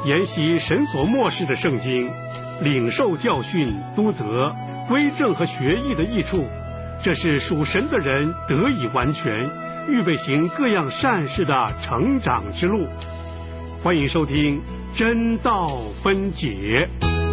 研习神所默示的圣经，领受教训、督责、归正和学义的益处，这是属神的人得以完全，预备行各样善事的成长之路。欢迎收听真道分解。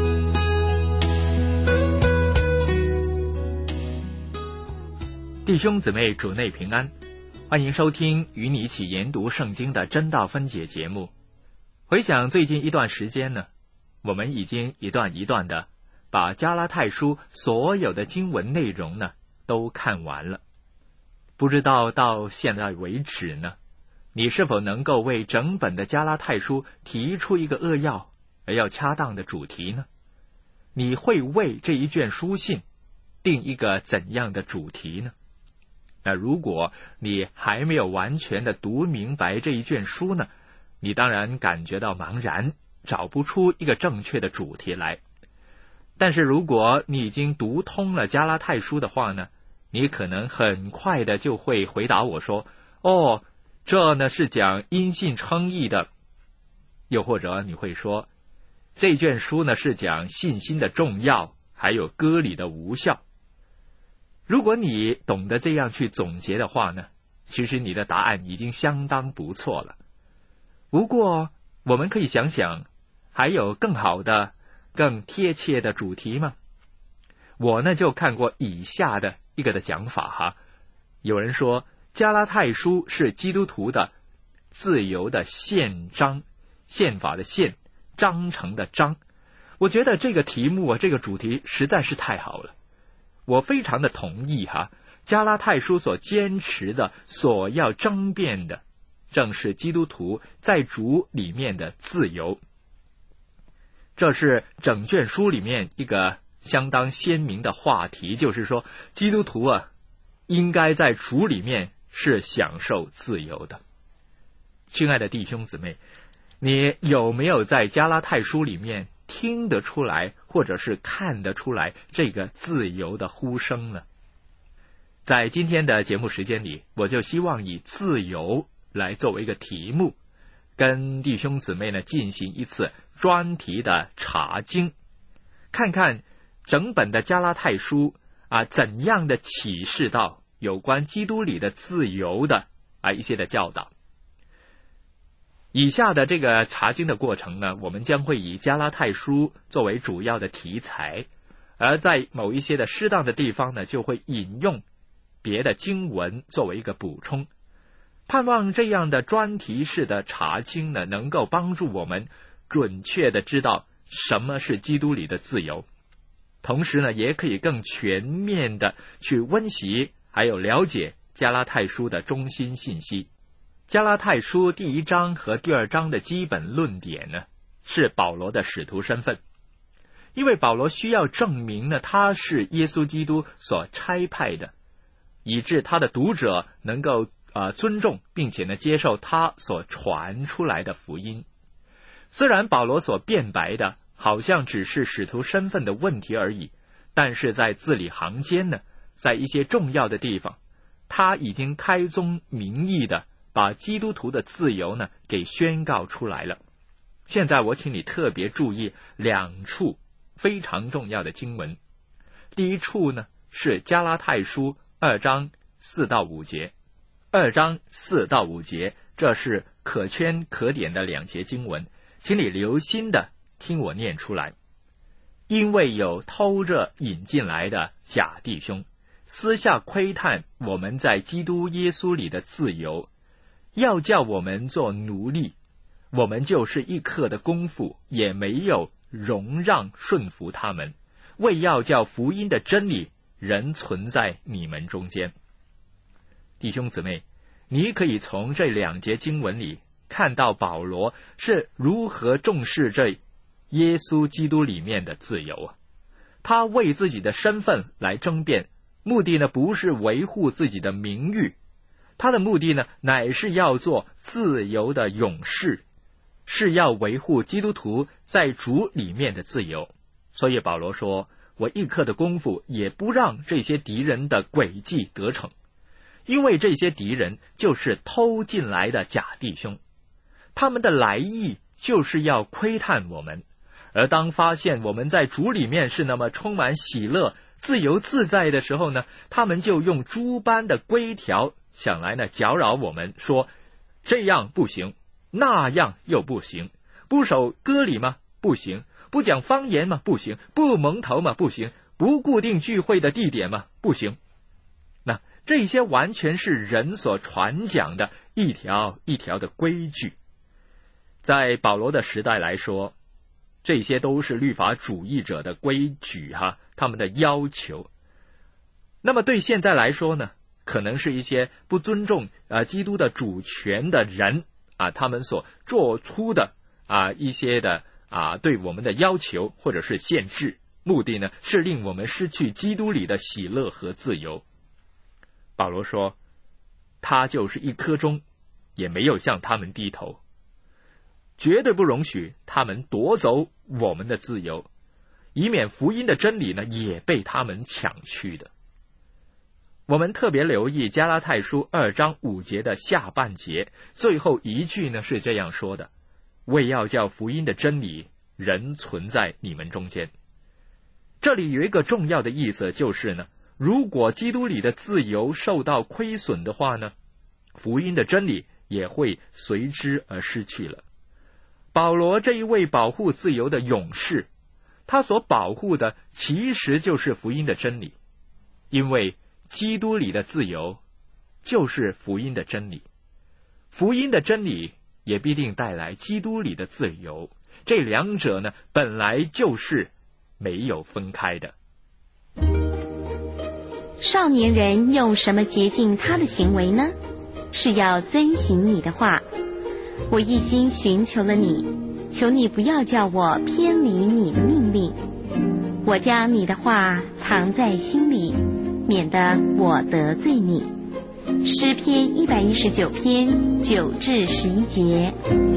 弟兄姊妹，主内平安，欢迎收听与你一起研读圣经的真道分解节目。回想最近一段时间呢，我们已经一段一段的把加拉太书所有的经文内容呢都看完了。不知道到现在为止呢，你是否能够为整本的加拉太书提出一个扼要而要恰当的主题呢？你会为这一卷书信定一个怎样的主题呢？那如果你还没有完全的读明白这一卷书呢，你当然感觉到茫然，找不出一个正确的主题来。但是如果你已经读通了加拉太书的话呢，你可能很快的就会回答我说，这呢是讲因信称义的。又或者你会说，这卷书呢是讲信心的重要，还有割礼的无效。如果你懂得这样去总结的话呢，其实你的答案已经相当不错了。不过我们可以想想，还有更好的、更贴切的主题吗？我呢就看过以下的一个的讲法哈。有人说加拉太书是基督徒的自由的宪章，宪法的宪，章程的章。我觉得这个题目这个主题实在是太好了，我非常的同意哈。加拉太书所坚持的、所要争辩的，正是基督徒在主里面的自由。这是整卷书里面一个相当鲜明的话题，就是说基督徒应该在主里面是享受自由的。亲爱的弟兄姊妹，你有没有在加拉太书里面听得出来，或者是看得出来这个自由的呼声呢？在今天的节目时间里，我就希望以自由来作为一个题目，跟弟兄姊妹呢进行一次专题的查经，看看整本的加拉太书怎样的启示到有关基督里的自由的一些的教导。以下的这个查经的过程呢，我们将会以加拉太书作为主要的题材，而在某一些的适当的地方呢，就会引用别的经文作为一个补充。盼望这样的专题式的查经呢，能够帮助我们准确的知道什么是基督里的自由，同时呢，也可以更全面的去温习还有了解加拉太书的中心信息。加拉太书第1章和第2章的基本论点呢，是保罗的使徒身份，因为保罗需要证明呢，他是耶稣基督所差派的，以致他的读者能够尊重并且呢接受他所传出来的福音。虽然保罗所辩白的好像只是使徒身份的问题而已，但是在字里行间呢，在一些重要的地方，他已经开宗明义的把基督徒的自由呢给宣告出来了。现在我请你特别注意2处非常重要的经文。第一处呢是加拉太书2章4到5节。2章4到5节，这是可圈可点的2节经文，请你留心的听我念出来。因为有偷着引进来的假弟兄，私下窥探我们在基督耶稣里的自由，要叫我们做奴隶，我们就是一刻的功夫也没有容让顺服他们，为要叫福音的真理仍存在你们中间。弟兄姊妹，你可以从这2节经文里看到保罗是如何重视这耶稣基督里面的自由他为自己的身份来争辩，目的呢不是维护自己的名誉，他的目的呢乃是要做自由的勇士，是要维护基督徒在主里面的自由。所以保罗说，我一刻的功夫也不让这些敌人的诡计得逞，因为这些敌人就是偷进来的假弟兄，他们的来意就是要窥探我们，而当发现我们在主里面是那么充满喜乐、自由自在的时候呢，他们就用诸般的规条想来呢搅扰我们，说这样不行，那样又不行，不守割礼吗？不行，不讲方言吗？不行，不蒙头吗？不行，不固定聚会的地点吗？不行。那这些完全是人所传讲的一条一条的规矩。在保罗的时代来说，这些都是律法主义者的规矩他们的要求。那么对现在来说呢，可能是一些不尊重基督的主权的人他们所做出的一些的对我们的要求或者是限制，目的呢是令我们失去基督里的喜乐和自由。保罗说，他就是一颗钟，也没有向他们低头，绝对不容许他们夺走我们的自由，以免福音的真理呢也被他们抢去的。我们特别留意加拉太书2章5节的下半节，最后一句呢是这样说的：为要叫福音的真理仍存在你们中间。这里有一个重要的意思，就是呢，如果基督里的自由受到亏损的话呢，福音的真理也会随之而失去了。保罗这一位保护自由的勇士，他所保护的其实就是福音的真理，因为基督里的自由就是福音的真理，福音的真理也必定带来基督里的自由，这两者呢本来就是没有分开的。 少年人用什么洁净他的行为呢？是要遵行你的话。我一心寻求了你，求你不要叫我偏离你的命令。我将你的话藏在心里，免得我得罪你。诗篇119篇9至11节。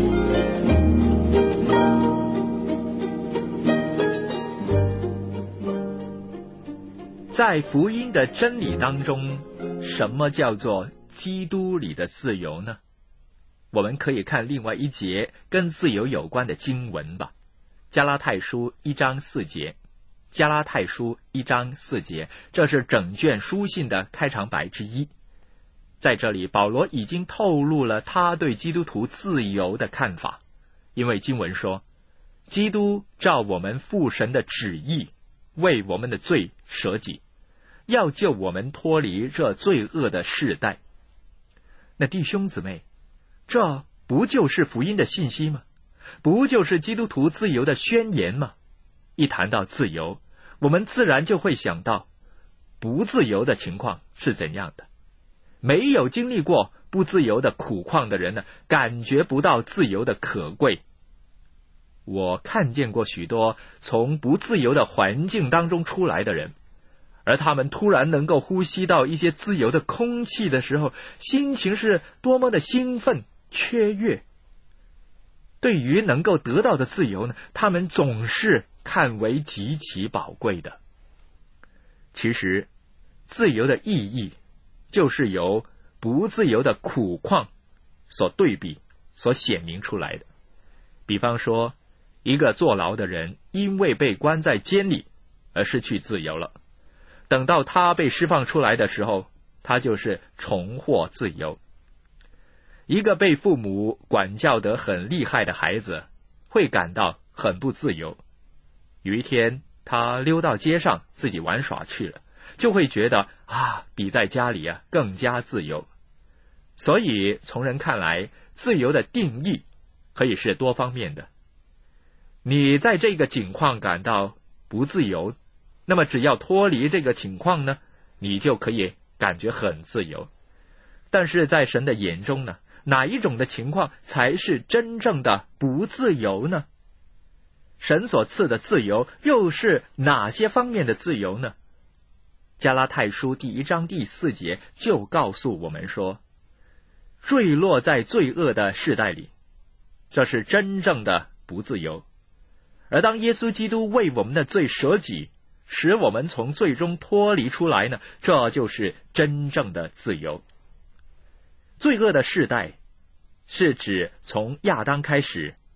在福音的真理当中，什么叫做基督里的自由呢？我们可以看另外一节跟自由有关的经文吧。加拉太书1章4节，加拉太书1章4节，这是整卷书信的开场白之一。在这里，保罗已经透露了他对基督徒自由的看法，因为经文说，基督照我们父神的旨意，为我们的罪舍己，要救我们脱离这罪恶的世代。那弟兄姊妹，这不就是福音的信息吗？不就是基督徒自由的宣言吗？一谈到自由，我们自然就会想到不自由的情况是怎样的。没有经历过不自由的苦况的人呢，感觉不到自由的可贵。我看见过许多从不自由的环境当中出来的人，而他们突然能够呼吸到一些自由的空气的时候，心情是多么的兴奋雀跃。对于能够得到的自由呢，他们总是看为极其宝贵的。其实自由的意义就是由不自由的苦况所对比所显明出来的。比方说，一个坐牢的人因为被关在监里而失去自由了，等到他被释放出来的时候，他就是重获自由。一个被父母管教得很厉害的孩子会感到很不自由，有一天他溜到街上自己玩耍去了，就会觉得比在家里更加自由。所以从人看来，自由的定义可以是多方面的。你在这个境况感到不自由，那么只要脱离这个情况呢，你就可以感觉很自由。但是在神的眼中呢，哪一种的情况才是真正的不自由呢？神所赐的自由又是哪些方面的自由呢？加拉太书1章4节就告诉我们说，坠落在罪恶的世代里，这是真正的不自由。而当耶稣基督为我们的罪舍己，使我们从罪中脱离出来呢，这就是真正的自由。罪恶的世代是指从亚当开始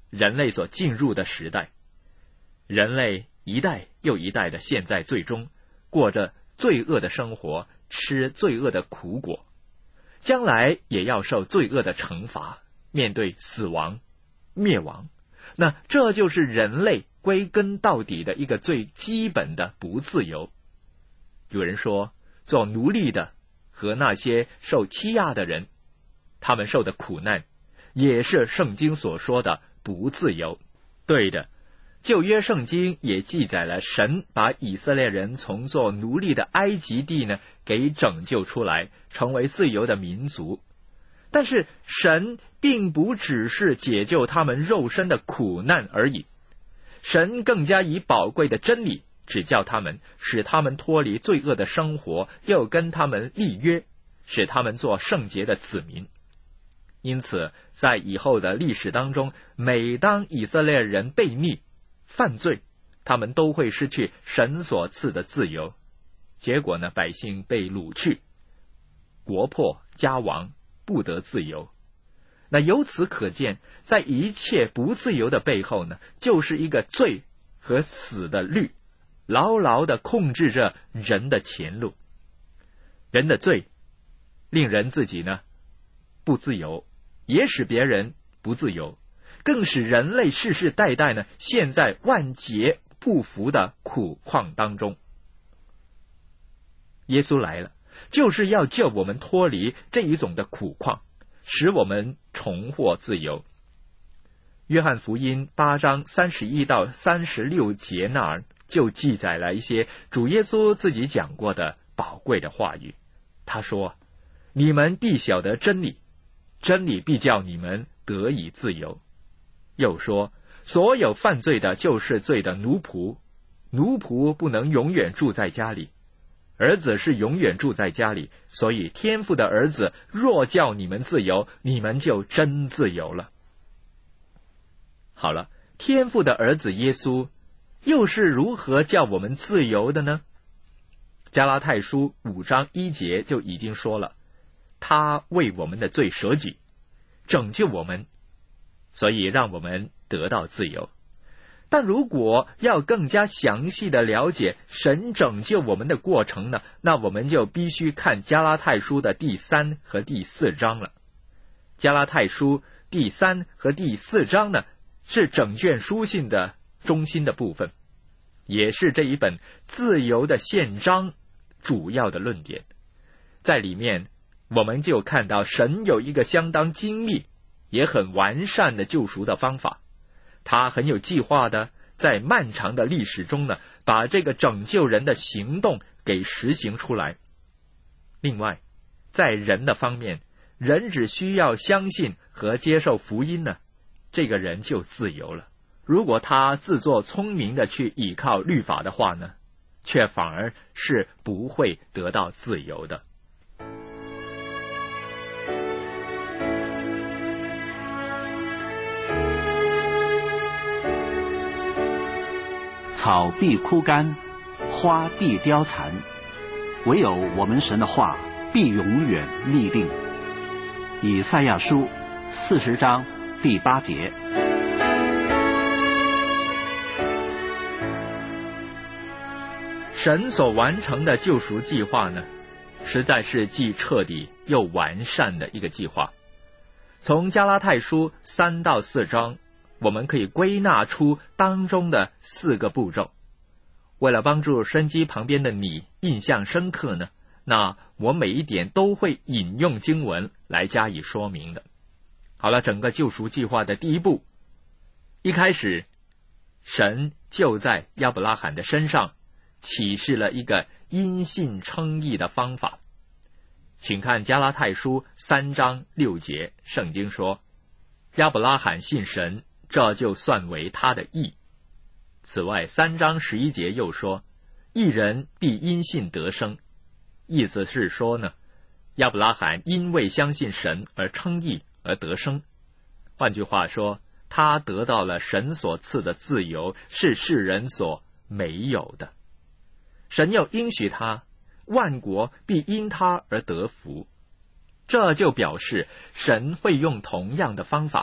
人类所进入的时代。人类一代又一代的陷在罪中，过着罪恶的生活，吃罪恶的苦果，将来也要受罪恶的惩罚，面对死亡、灭亡。那这就是人类归根到底的一个最基本的不自由。有人说，做奴隶的和那些受欺压的人，他们受的苦难也是圣经所说的不自由。对的，旧约圣经也记载了神把以色列人从做奴隶的埃及地呢给拯救出来，成为自由的民族。但是神并不只是解救他们肉身的苦难而已，神更加以宝贵的真理指教他们，使他们脱离罪恶的生活，又跟他们立约，使他们做圣洁的子民。因此在以后的历史当中，每当以色列人悖逆犯罪，他们都会失去神所赐的自由，结果呢，百姓被掳去，国破家亡，不得自由。那由此可见，在一切不自由的背后呢，就是一个罪和死的律，牢牢地控制着人的前路。人的罪令人自己呢不自由，也使别人不自由，更使人类世世代代呢陷在万劫不复的苦况当中。耶稣来了，就是要救我们脱离这一种的苦况，使我们重获自由。约翰福音8章31到36节那儿就记载了一些主耶稣自己讲过的宝贵的话语。他说，你们必晓得真理，真理必叫你们得以自由。又说，所有犯罪的就是罪的奴仆，奴仆不能永远住在家里，儿子是永远住在家里，所以天父的儿子若叫你们自由，你们就真自由了。好了，天父的儿子耶稣又是如何叫我们自由的呢？加拉太书5章1节就已经说了，他为我们的罪舍己，拯救我们，所以让我们得到自由。但如果要更加详细的了解神拯救我们的过程呢，那我们就必须看加拉太书的第3和第4章了。加拉太书第3和第4章呢，是整卷书信的中心的部分，也是这一本自由的宪章主要的论点。在里面我们就看到神有一个相当精密也很完善的救赎的方法，他很有计划的在漫长的历史中呢，把这个拯救人的行动给实行出来。另外在人的方面，人只需要相信和接受福音呢，这个人就自由了。如果他自作聪明的去倚靠律法的话呢，却反而是不会得到自由的。 草必枯干，花必凋残，唯有我们神的话必永远立定。以赛亚书40章第8节。 神所完成的救赎计划呢，实在是既彻底又完善的一个计划。从加拉太书3到4章，我们可以归纳出当中的4个步骤。为了帮助收音机旁边的你印象深刻呢，那我每一点都会引用经文来加以说明的。好了，整个救赎计划的第一步，一开始神就在亚伯拉罕的身上启示了一个因信称义的方法。请看加拉太书3章6节，圣经说，亚伯拉罕信神，这就算为他的义。此外3章11节又说，义人必因信得生。意思是说呢，亚伯拉罕因为相信神而称义而得生。换句话说，他得到了神所赐的自由，是世人所没有的。神又应许他，万国必因他而得福。这就表示神会用同样的方法，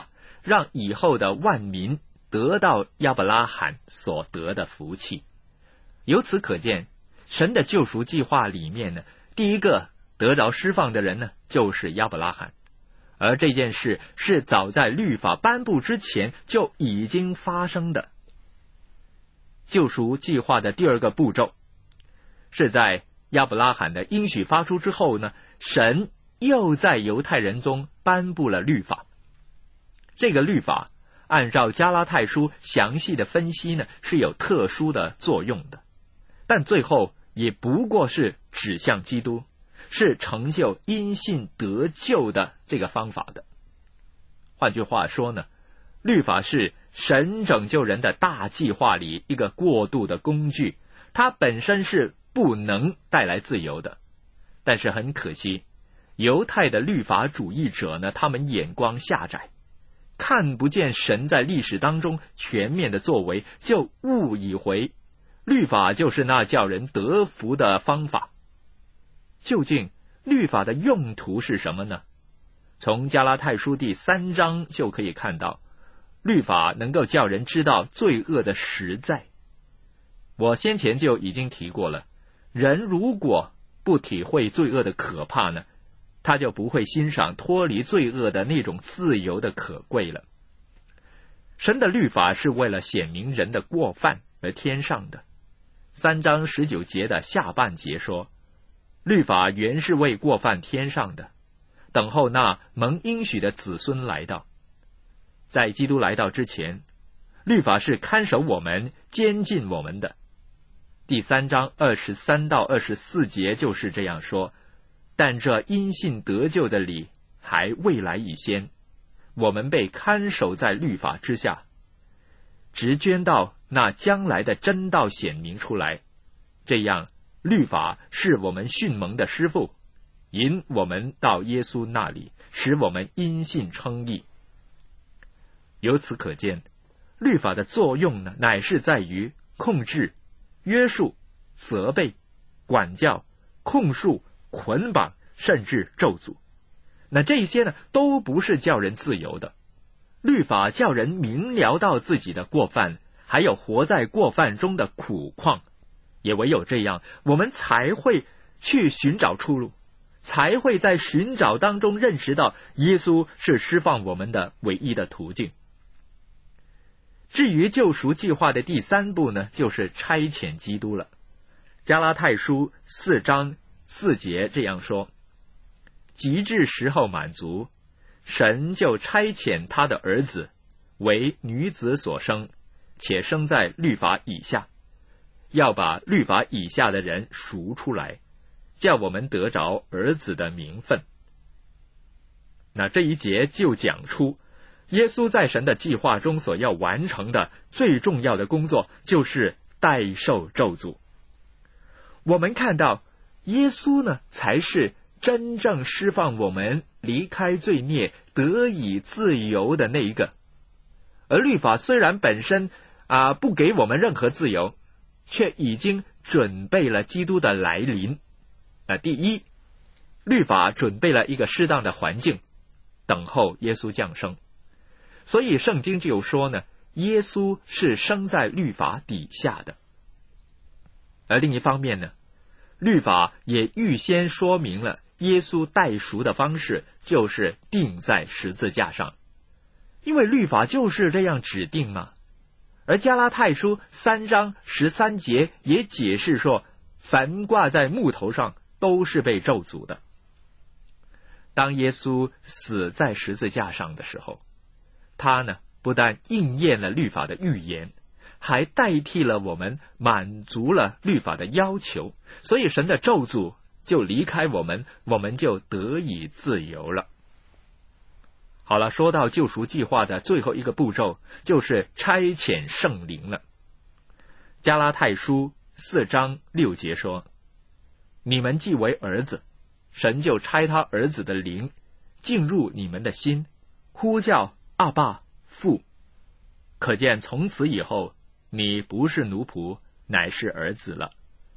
让以后的万民得到亚伯拉罕所得的福气。由此可见，神的救赎计划里面呢，第一个得着释放的人呢，就是亚伯拉罕。而这件事是早在律法颁布之前就已经发生的。救赎计划的第二个步骤，是在亚伯拉罕的应许发出之后呢，神又在犹太人中颁布了律法。这个律法按照加拉太书详细的分析呢，是有特殊的作用的，但最后也不过是指向基督，是成就因信得救的这个方法的。换句话说呢，律法是神拯救人的大计划里一个过渡的工具，它本身是不能带来自由的。但是很可惜，犹太的律法主义者呢，他们眼光狭窄，看不见神在历史当中全面的作为，就误以为律法就是那叫人得福的方法。究竟律法的用途是什么呢？从加拉太书第3章就可以看到，律法能够叫人知道罪恶的实在。我先前就已经提过了，人如果不体会罪恶的可怕呢，他就不会欣赏脱离罪恶的那种自由的可贵了。神的律法是为了显明人的过犯而添上的。3章19节的下半节说，律法原是为过犯添上的，等候那蒙应许的子孙来到。在基督来到之前，律法是看守我们、监禁我们的。第3章23到24节就是这样说，但这因信得救的理还未来以先，我们被看守在律法之下，直捐到那将来的真道显明出来。这样律法是我们训蒙的师傅，引我们到耶稣那里，使我们因信称义。由此可见，律法的作用呢，乃是在于控制、约束、责备、管教、控诉、捆绑，甚至咒诅。那这些呢，都不是叫人自由的。律法叫人明了到自己的过犯，还有活在过犯中的苦况。也唯有这样，我们才会去寻找出路，才会在寻找当中认识到耶稣是释放我们的唯一的途径。至于救赎计划的第3步呢，就是差遣基督了。加拉太书4章4节这样说，及至时候满足，神就差遣他的儿子，为女子所生，且生在律法以下，要把律法以下的人赎出来，叫我们得着儿子的名分。那这一节就讲出耶稣在神的计划中所要完成的最重要的工作，就是代受咒诅。我们看到耶稣呢，才是真正释放我们离开罪孽得以自由的那一个。而律法虽然本身不给我们任何自由，却已经准备了基督的来临。第一，律法准备了一个适当的环境，等候耶稣降生。所以圣经就说呢，耶稣是生在律法底下的。而另一方面呢，律法也预先说明了耶稣代赎的方式，就是钉在十字架上。因为律法就是这样指定嘛。而加拉太书3章13节也解释说，凡挂在木头上都是被咒诅的。当耶稣死在十字架上的时候，他呢，不但应验了律法的预言，还代替了我们，满足了律法的要求，所以神的咒诅就离开我们，我们就得以自由了。好了，说到救赎计划的最后一个步骤，就是差遣圣灵了。加拉太书4章6节说，你们既为儿子，神就差他儿子的灵进入你们的心，呼叫阿爸父。可见从此以后，你不是奴仆，乃是儿子了。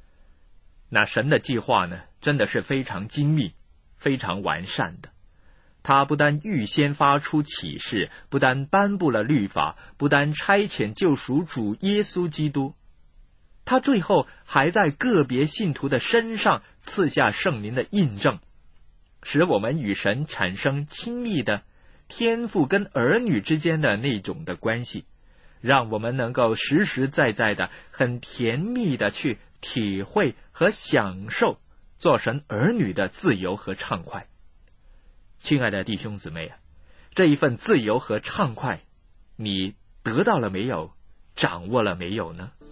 那神的计划呢，真的是非常精密、非常完善的。 他不但预先发出启示，不但颁布了律法，不但差遣救赎主耶稣基督，他最后还在个别信徒的身上赐下圣灵的印证，使我们与神产生亲密的天父跟儿女之间的那种的关系，让我们能够实实在在的很甜蜜的去体会和享受做神儿女的自由和畅快。亲爱的弟兄姊妹啊，这一份自由和畅快，你得到了没有？掌握了没有呢？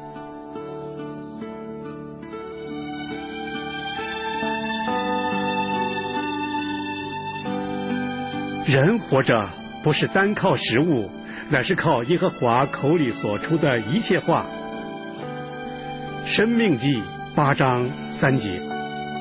人活着不是单靠食物，乃是靠耶和华口里所出的一切话。申命记8章3节。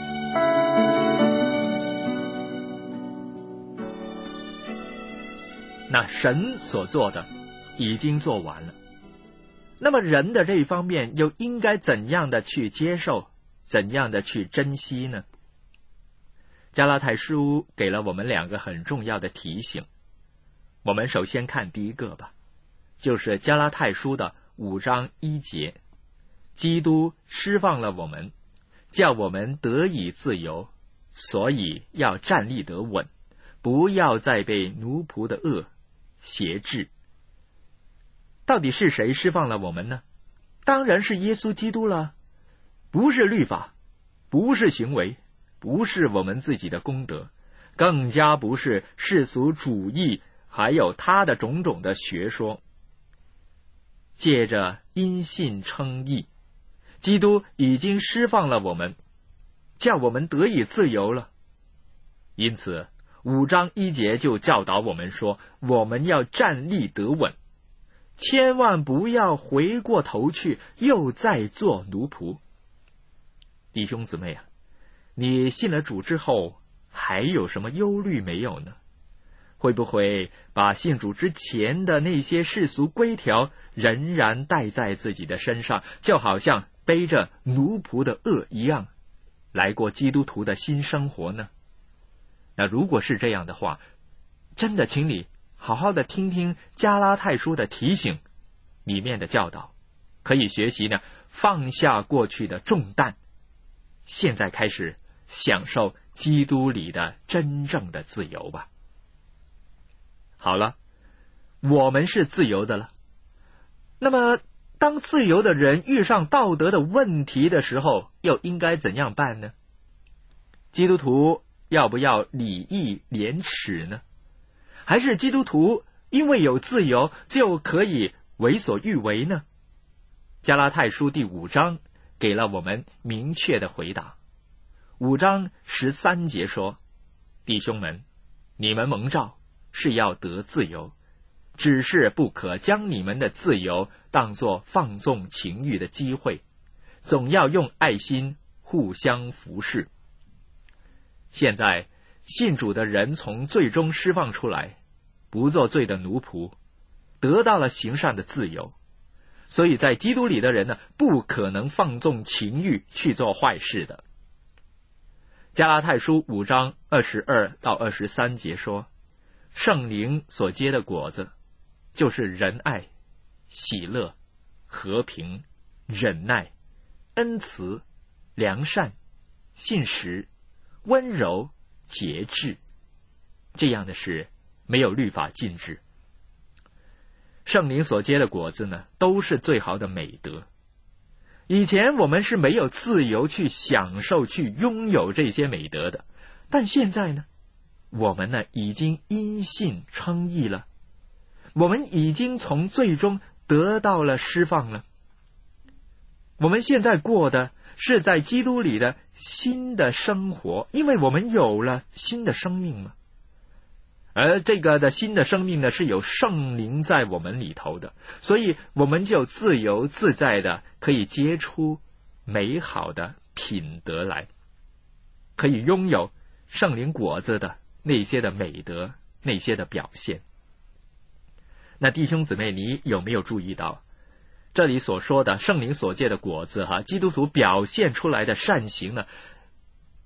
那神所做的已经做完了，那么人的这一方面又应该怎样的去接受，怎样的去珍惜呢？加拉太书给了我们2个很重要的提醒。我们首先看第一个吧，就是加拉太书的5章1节，基督释放了我们，叫我们得以自由，所以要站立得稳，不要再被奴仆的恶挟制。到底是谁释放了我们呢？当然是耶稣基督了，不是律法，不是行为，不是我们自己的功德，更加不是世俗主义，还有他的种种的学说。借着因信称义，基督已经释放了我们，叫我们得以自由了。因此5章1节就教导我们说，我们要站立得稳，千万不要回过头去又再做奴仆。弟兄姊妹啊，你信了主之后还有什么忧虑没有呢？会不会把信主之前的那些世俗规条仍然带在自己的身上，就好像背着奴仆的轭一样，来过基督徒的新生活呢？那如果是这样的话，真的请你好好的听听加拉太书的提醒里面的教导，可以学习呢，放下过去的重担，现在开始享受基督里的真正的自由吧。好了，我们是自由的了。那么当自由的人遇上道德的问题的时候，又应该怎样办呢？基督徒要不要礼义廉耻呢？还是基督徒因为有自由就可以为所欲为呢？加拉太书第5章给了我们明确的回答。5章13节说，弟兄们，你们蒙召是要得自由，只是不可将你们的自由当作放纵情欲的机会，总要用爱心互相服侍。现在信主的人从罪中释放出来，不做罪的奴仆，得到了行善的自由，所以在基督里的人呢，不可能放纵情欲去做坏事的。加拉太书5章22到23节说，圣灵所结的果子就是仁爱、喜乐、和平、忍耐、恩慈、良善、信实、温柔、节制，这样的事没有律法禁止。圣灵所结的果子呢，都是最好的美德。以前我们是没有自由去享受、去拥有这些美德的，但现在呢，我们呢已经因信称义了，我们已经从罪中得到了释放了。我们现在过的是在基督里的新的生活，因为我们有了新的生命嘛。而这个的新的生命呢，是有圣灵在我们里头的，所以我们就自由自在的可以结出美好的品德来，可以拥有圣灵果子的那些的美德，那些的表现。那弟兄姊妹，你有没有注意到这里所说的圣灵所结的果子基督徒表现出来的善行呢，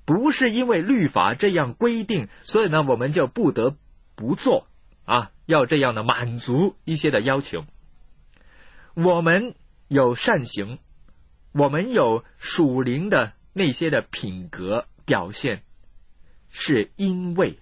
不是因为律法这样规定，所以呢我们就不得不做要这样的满足一些的要求。我们有善行，我们有属灵的那些的品格表现，是因为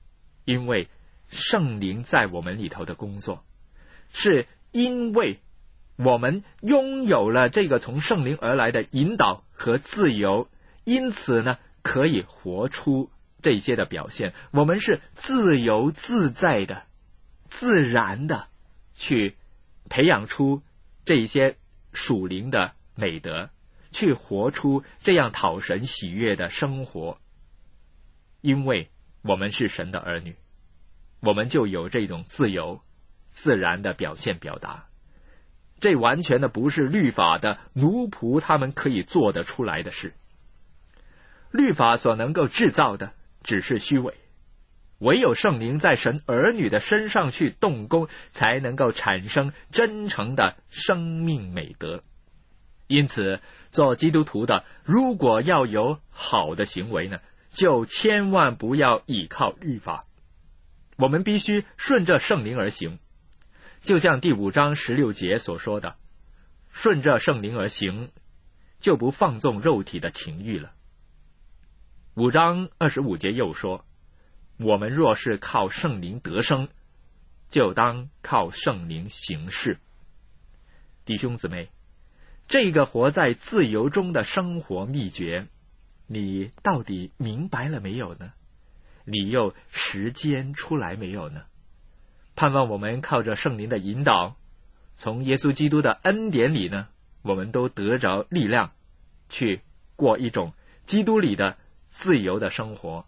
圣灵在我们里头的工作，是因为我们拥有了这个从圣灵而来的引导和自由，因此呢可以活出这些的表现。我们是自由自在的、自然的去培养出这些属灵的美德，去活出这样讨神喜悦的生活。因为我们是神的儿女，我们就有这种自由自然的表现表达。这完全的不是律法的奴仆他们可以做得出来的事。律法所能够制造的只是虚伪，唯有圣灵在神儿女的身上去动工，才能够产生真诚的生命美德。因此做基督徒的，如果要有好的行为呢，就千万不要依靠律法，我们必须顺着圣灵而行。就像第5章16节所说的，顺着圣灵而行，就不放纵肉体的情欲了。5章25节又说，我们若是靠圣灵得生，就当靠圣灵行事。弟兄姊妹，这个活在自由中的生活秘诀，你到底明白了没有呢？你又实践出来没有呢？盼望我们靠着圣灵的引导，从耶稣基督的恩典里呢，我们都得着力量，去过一种基督里的自由的生活，